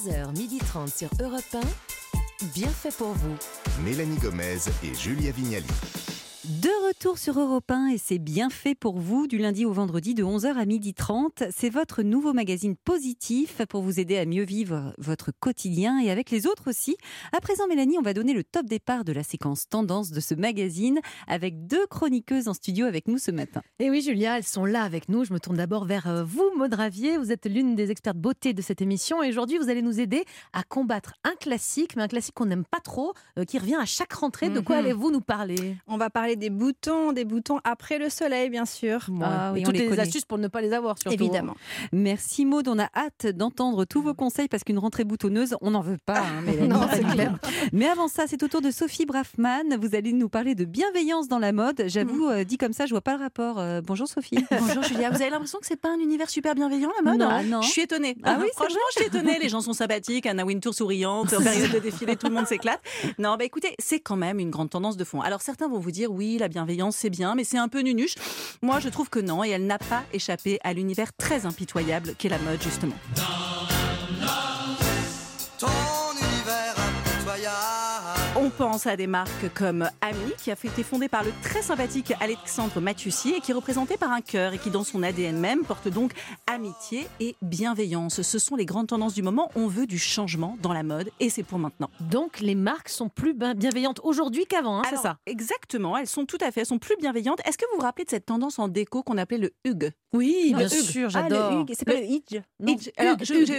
11h30 sur Europe 1, bien fait pour vous. Mélanie Gomez et Julia Vignali. De retour sur Europe 1 et c'est bien fait pour vous du lundi au vendredi de 11h à 12h30. C'est votre nouveau magazine positif pour vous aider à mieux vivre votre quotidien et avec les autres aussi. À présent Mélanie, on va donner le top départ de la séquence tendance de ce magazine avec 2 chroniqueuses en studio avec nous ce matin. Et oui Julia, elles sont là avec nous. Je me tourne d'abord vers vous Maud Ravier. Vous êtes l'une des expertes beauté de cette émission et aujourd'hui vous allez nous aider à combattre un classique, mais un classique qu'on n'aime pas trop, qui revient à chaque rentrée. De quoi allez-vous nous parler ? On va parler des boutons après le soleil, bien sûr. Et toutes les astuces pour ne pas les avoir, surtout. Évidemment. Merci Maud, on a hâte d'entendre tous vos conseils parce qu'une rentrée boutonneuse, on n'en veut pas, Mélanie. Non, c'est clair. Mais avant ça, c'est au tour de Sophie Braffman. Vous allez nous parler de bienveillance dans la mode. J'avoue, dit comme ça, je vois pas le rapport. Bonjour Sophie. Bonjour Julia. Vous avez l'impression que c'est pas un univers super bienveillant la mode ? Non. Je suis étonnée. Ah oui, franchement, je suis étonnée. Les gens sont sympathiques. Anna Wintour souriante. En période de défilé, tout le monde s'éclate. Non, écoutez, c'est quand même une grande tendance de fond. Alors certains vont vous dire oui, la bienveillance c'est bien, mais c'est un peu nunuche. Moi, je trouve que non, et elle n'a pas échappé à l'univers très impitoyable qu'est la mode justement. On pense à des marques comme Ami, qui a été fondée par le très sympathique Alexandre Mathioussi et qui est représenté par un cœur et qui, dans son ADN même, porte donc amitié et bienveillance. Ce sont les grandes tendances du moment. On veut du changement dans la mode et c'est pour maintenant. Donc, les marques sont plus bienveillantes aujourd'hui qu'avant, c'est ça ? Exactement, elles sont plus bienveillantes. Est-ce que vous vous rappelez de cette tendance en déco qu'on appelait le Hugg ? Oui, bien sûr, j'adore. Le Hugg, c'est pas le Hitch. Alors,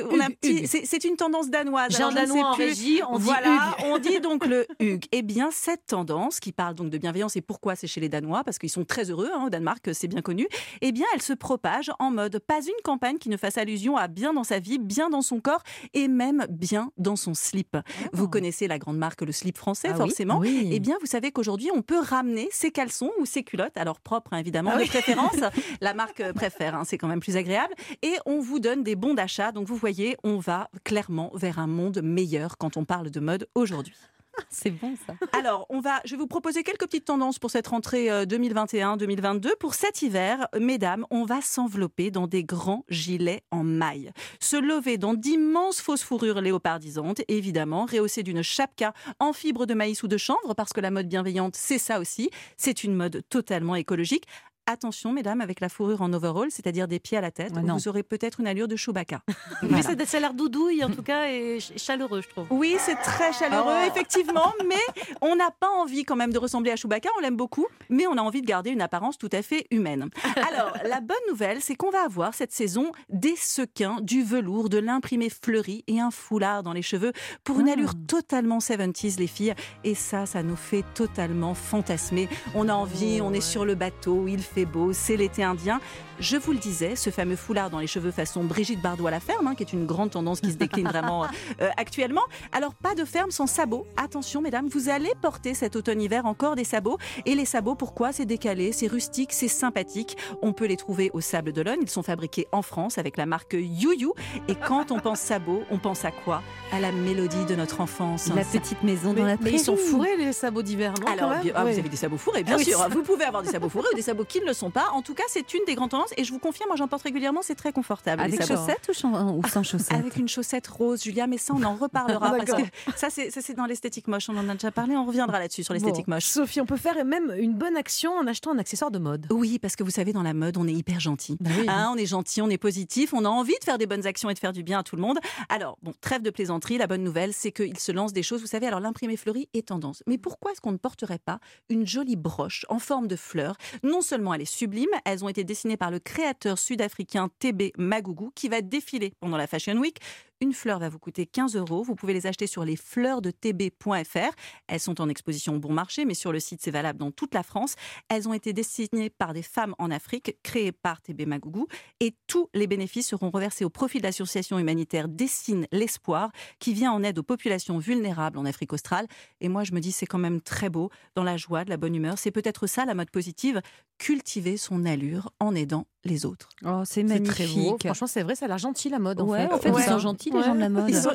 c'est une tendance danoise. J'ai un danois en régie, on dit Hugg. On dit donc le Hugg. Eh bien, cette tendance qui parle donc de bienveillance et pourquoi c'est chez les Danois, parce qu'ils sont très heureux au Danemark, c'est bien connu, eh bien, elle se propage en mode pas une campagne qui ne fasse allusion à bien dans sa vie, bien dans son corps et même bien dans son slip. Vous connaissez la grande marque, le slip français, forcément. Oui. Eh bien, vous savez qu'aujourd'hui, on peut ramener ses caleçons ou ses culottes, alors propres évidemment, de préférence. La marque préfère, c'est quand même plus agréable. Et on vous donne des bons d'achat. Donc, vous voyez, on va clairement vers un monde meilleur quand on parle de mode aujourd'hui. C'est bon ça. Alors, je vais vous proposer quelques petites tendances pour cette rentrée 2021-2022. Pour cet hiver, mesdames, on va s'envelopper dans des grands gilets en maille. Se lever dans d'immenses fausses fourrures léopardisantes, évidemment, rehaussées d'une chapka en fibre de maïs ou de chanvre, parce que la mode bienveillante, c'est ça aussi. C'est une mode totalement écologique. Attention, mesdames, avec la fourrure en overall, c'est-à-dire des pieds à la tête, vous aurez peut-être une allure de Chewbacca. Mais ça a l'air doudouille, en tout cas, et chaleureux, je trouve. Oui, c'est très chaleureux, effectivement, mais on n'a pas envie quand même de ressembler à Chewbacca, on l'aime beaucoup, mais on a envie de garder une apparence tout à fait humaine. Alors, la bonne nouvelle, c'est qu'on va avoir cette saison des sequins, du velours, de l'imprimé fleuri et un foulard dans les cheveux pour une allure totalement 70s, les filles. Et ça nous fait totalement fantasmer. On a envie, on est sur le bateau, il fait beau, c'est l'été indien. Je vous le disais, ce fameux foulard dans les cheveux façon Brigitte Bardot à la ferme, qui est une grande tendance qui se décline vraiment actuellement. Alors, pas de ferme sans sabots. Attention, mesdames, vous allez porter cet automne-hiver encore des sabots. Et les sabots, pourquoi ? C'est décalé, c'est rustique, c'est sympathique. On peut les trouver au Sable d'Olonne. Ils sont fabriqués en France avec la marque You. Et quand on pense sabots, on pense à quoi ? À la mélodie de notre enfance. La petite maison dans la prairie. Mais ils sont fourrés, les sabots d'hiver, non ? Alors, vous avez des sabots fourrés, bien sûr. Vous pouvez avoir des sabots fourrés ou des sabots qui ne le sont pas. En tout cas, c'est une des grandes tendances. Et je vous confirme, moi j'en porte régulièrement, c'est très confortable. Avec chaussettes ou sans chaussettes ? Avec une chaussette rose, Julia, mais ça on en reparlera parce que ça c'est dans l'esthétique moche, on en a déjà parlé, on reviendra là-dessus sur l'esthétique moche. Sophie, on peut faire même une bonne action en achetant un accessoire de mode. Oui, parce que vous savez, dans la mode, on est hyper gentil. On est gentil, on est positif, on a envie de faire des bonnes actions et de faire du bien à tout le monde. Alors, trêve de plaisanterie, la bonne nouvelle, c'est qu'il se lance des choses, vous savez, alors l'imprimé fleuri est tendance. Mais pourquoi est-ce qu'on ne porterait pas une jolie broche en forme de fleur ? Non seulement elle est sublime, elles ont été dessinées par le créateur sud-africain TB Magugu qui va défiler pendant la Fashion Week. Une fleur va vous coûter 15 €. Vous pouvez les acheter sur lesfleursdetb.fr. Elles sont en exposition bon marché, mais sur le site, c'est valable dans toute la France. Elles ont été dessinées par des femmes en Afrique, créées par TB Magugu. Et tous les bénéfices seront reversés au profit de l'association humanitaire Dessine l'Espoir, qui vient en aide aux populations vulnérables en Afrique australe. Et moi, je me dis, c'est quand même très beau, dans la joie, de la bonne humeur. C'est peut-être ça, la mode positive, cultiver son allure en aidant les autres. Oh, c'est magnifique. Très beau. Franchement, c'est vrai, ça a l'air gentil, la mode. En fait, ils sont gentils, les gens de la mode. Ils sont pas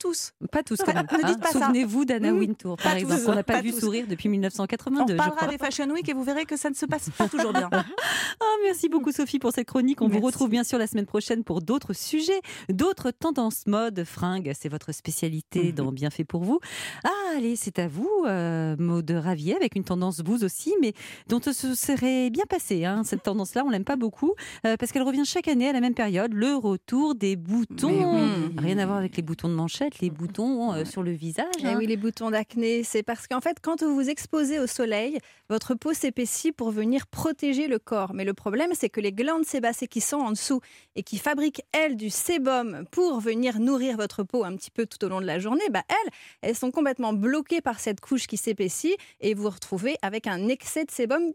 tous. Pas tous quand même. Ne dites pas ça. Souvenez-vous d'Anna Wintour, par Pas exemple, tous. qu'on n'a pas Pas vu tous. sourire depuis On 1982. parlera des Fashion Week et vous verrez que ça ne se passe pas toujours bien. Merci beaucoup Sophie pour cette chronique. On vous retrouve bien sûr la semaine prochaine pour d'autres sujets, d'autres tendances mode, fringues. C'est votre spécialité dans Bien fait pour vous. Allez, c'est à vous, Maud Ravier, avec une tendance vous aussi, mais dont ce serait bien passé. Cette tendance-là, on l'aime pas beaucoup parce qu'elle revient chaque année à la même période. Le retour des boutons. Rien à voir avec les boutons de manchette, les boutons sur le visage. Oui, les boutons d'acné, c'est parce qu'en fait, quand vous vous exposez au soleil, votre peau s'épaissit pour venir protéger le corps. Mais le problème, c'est que les glandes sébacées qui sont en dessous et qui fabriquent, elles, du sébum pour venir nourrir votre peau un petit peu tout au long de la journée, elles sont complètement bloquées par cette couche qui s'épaissit et vous vous retrouvez avec un excès de sébum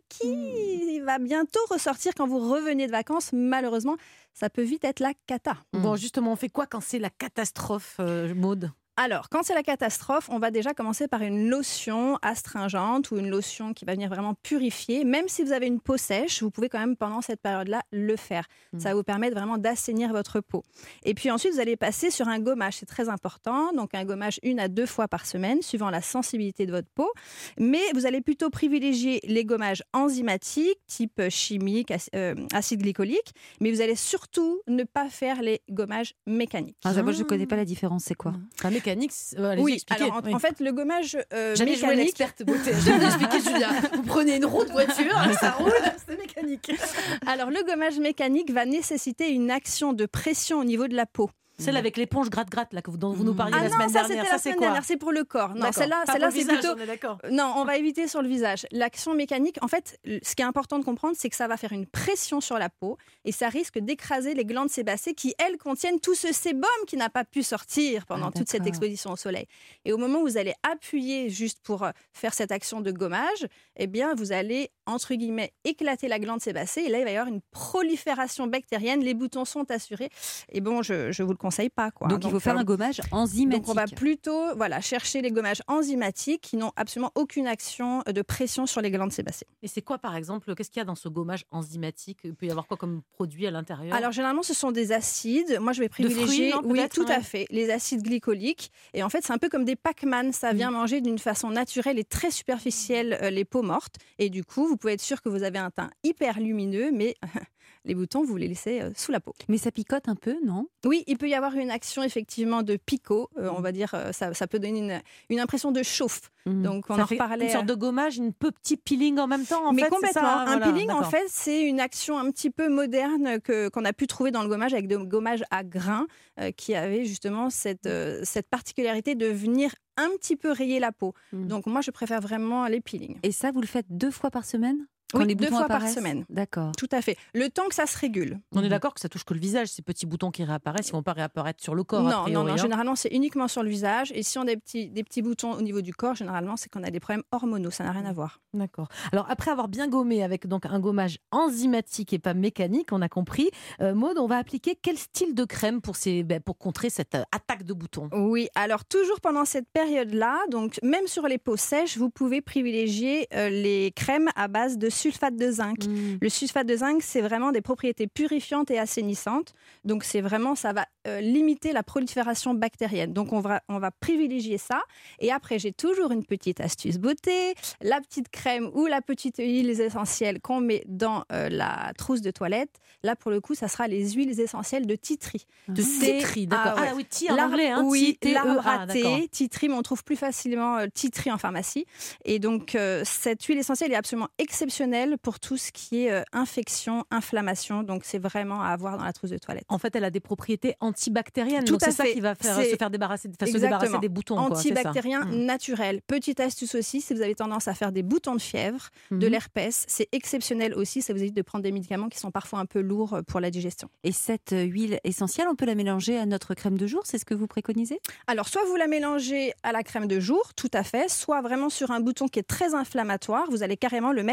qui va bientôt ressortir quand vous revenez de vacances. Malheureusement, ça peut vite être la cata. Bon, justement, on fait quoi quand c'est la catastrophe, Maud ? Alors, quand c'est la catastrophe, on va déjà commencer par une lotion astringente ou une lotion qui va venir vraiment purifier. Même si vous avez une peau sèche, vous pouvez quand même pendant cette période-là le faire. Ça va vous permettre vraiment d'assainir votre peau. Et puis ensuite, vous allez passer sur un gommage. C'est très important. Donc un gommage 1 à 2 fois par semaine, suivant la sensibilité de votre peau. Mais vous allez plutôt privilégier les gommages enzymatiques, type chimique, acide glycolique. Mais vous allez surtout ne pas faire les gommages mécaniques. Moi, je ne connais pas la différence. C'est quoi mécanique, oui, alors en fait, le gommage Jamais joué mécanique... l'experte beauté. Je vais vous expliquer, Julia. Vous prenez une roue de voiture, ça roule, c'est mécanique. Alors, le gommage mécanique va nécessiter une action de pression au niveau de la peau. Celle avec l'éponge gratte-gratte là, dont vous nous parliez la non, semaine ça dernière. c'était la semaine dernière, c'est pour le corps. Non, celle-là c'est plutôt... Non, on va éviter sur le visage. L'action mécanique, en fait, ce qui est important de comprendre, c'est que ça va faire une pression sur la peau et ça risque d'écraser les glandes sébacées qui, elles, contiennent tout ce sébum qui n'a pas pu sortir pendant toute cette exposition au soleil. Et au moment où vous allez appuyer juste pour faire cette action de gommage, eh bien, vous allez, entre guillemets, éclater la glande sébacée et là, il va y avoir une prolifération bactérienne. Les boutons sont assurés. Et bon, je vous le conseille pas, quoi. Donc il faut faire un gommage enzymatique. Donc on va plutôt chercher les gommages enzymatiques qui n'ont absolument aucune action de pression sur les glandes sébacées. Et c'est quoi par exemple, qu'est-ce qu'il y a dans ce gommage enzymatique ? Il peut y avoir quoi comme produit à l'intérieur ? Alors généralement ce sont des acides. Moi je vais privilégier, tout à fait, les acides glycoliques. Et en fait c'est un peu comme des Pac-Man, ça vient manger d'une façon naturelle et très superficielle les peaux mortes. Et du coup vous pouvez être sûr que vous avez un teint hyper lumineux, mais les boutons, vous les laissez sous la peau. Mais ça picote un peu, non ? Oui, il peut y avoir une action effectivement de picot. On va dire, ça peut donner une impression de chauffe. Donc on ça en reparlait. Une sorte de gommage, un peu petit peeling en même temps. Mais fait, complètement. Ça, un peeling, en fait, c'est une action un petit peu moderne qu'on a pu trouver dans le gommage avec des gommages à grains qui avaient justement cette particularité de venir un petit peu rayer la peau. Donc moi, je préfère vraiment les peelings. Et ça, vous le faites 2 fois par semaine ? Oui, 2 fois par semaine. D'accord. Tout à fait. Le temps que ça se régule. On est d'accord que ça touche que le visage, ces petits boutons qui réapparaissent, ils vont pas réapparaître sur le corps. Non, généralement c'est uniquement sur le visage. Et si on a des petits boutons au niveau du corps, généralement c'est qu'on a des problèmes hormonaux, ça n'a rien à voir. D'accord. Alors après avoir bien gommé avec donc un gommage enzymatique et pas mécanique, on a compris. Maud, on va appliquer quel style de crème pour contrer cette attaque de boutons ? Oui, alors toujours pendant cette période-là, donc même sur les peaux sèches, vous pouvez privilégier les crèmes à base de sulfate de zinc. Le sulfate de zinc, c'est vraiment des propriétés purifiantes et assainissantes. Donc c'est vraiment, ça va limiter la prolifération bactérienne. Donc on va privilégier ça. Et après, j'ai toujours une petite astuce beauté, la petite crème ou la petite huile essentielle qu'on met dans la trousse de toilette. Là, pour le coup, ça sera les huiles essentielles de tea tree. De tea tree, d'accord. Ah oui, tea en anglais. Oui, l'arbre à d'accord. thé, tea tree, mais on trouve plus facilement tea tree en pharmacie. Et donc, cette huile essentielle est absolument exceptionnelle pour tout ce qui est infection, inflammation. Donc, c'est vraiment à avoir dans la trousse de toilette. En fait, elle a des propriétés antibactériennes. Tout donc à c'est ça fait. qui va se débarrasser des boutons. Antibactérien naturel. Petite astuce aussi, si vous avez tendance à faire des boutons de fièvre, de l'herpès, c'est exceptionnel aussi. Ça vous évite de prendre des médicaments qui sont parfois un peu lourds pour la digestion. Et cette huile essentielle, on peut la mélanger à notre crème de jour, c'est ce que vous préconisez ? Alors, soit vous la mélangez à la crème de jour, tout à fait, soit vraiment sur un bouton qui est très inflammatoire, vous allez carrément le mettre en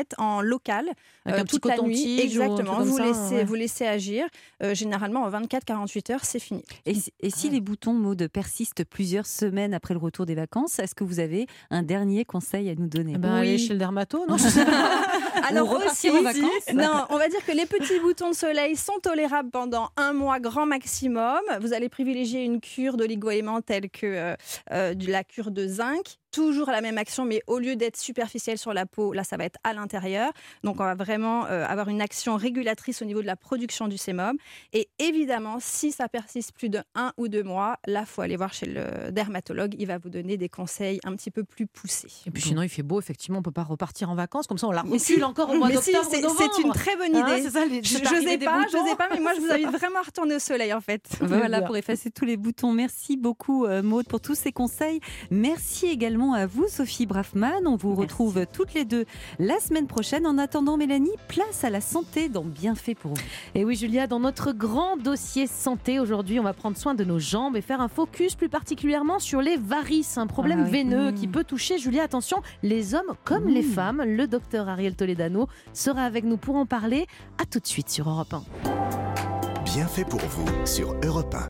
local Avec un petit toute la nuit. coton-tige Exactement, ou un truc comme ça, ouais. vous laissez agir. Généralement, en 24-48 heures, c'est fini. Et si les boutons Maud persistent plusieurs semaines après le retour des vacances, est-ce que vous avez un dernier conseil à nous donner? Aller chez le dermato, non? Alors repartir aussi, en vacances. non, on va dire que les petits boutons de soleil sont tolérables pendant 1 mois grand maximum. Vous allez privilégier une cure d'oligo-éléments telle que la cure de zinc. Toujours la même action, mais au lieu d'être superficielle sur la peau, là, ça va être à l'intérieur. Donc, on va vraiment avoir une action régulatrice au niveau de la production du sébum. Et évidemment, si ça persiste plus de 1 ou 2 mois, là, il faut aller voir chez le dermatologue. Il va vous donner des conseils un petit peu plus poussés. Et puis sinon, il fait beau, effectivement, on ne peut pas repartir en vacances. Comme ça, on la recule encore au mois Mais si, d'octobre ou novembre. c'est une très bonne idée. C'est ça, Je n'osais pas, mais moi, je vous invite vraiment à retourner au soleil, en fait. Voilà, pour effacer tous les boutons. Merci beaucoup, Maud, pour tous ces conseils. Merci également à vous, Sophie Braffman. On vous retrouve toutes les deux la semaine prochaine. En attendant, Mélanie, place à la santé dans Bienfait pour vous. Et oui, Julia, dans notre grand dossier santé, aujourd'hui, on va prendre soin de nos jambes et faire un focus plus particulièrement sur les varices, un problème veineux qui peut toucher, Julia, attention, les hommes comme les femmes. Le docteur Ariel Toledano sera avec nous pour en parler. À tout de suite sur Europe 1. Bienfait pour vous sur Europe 1.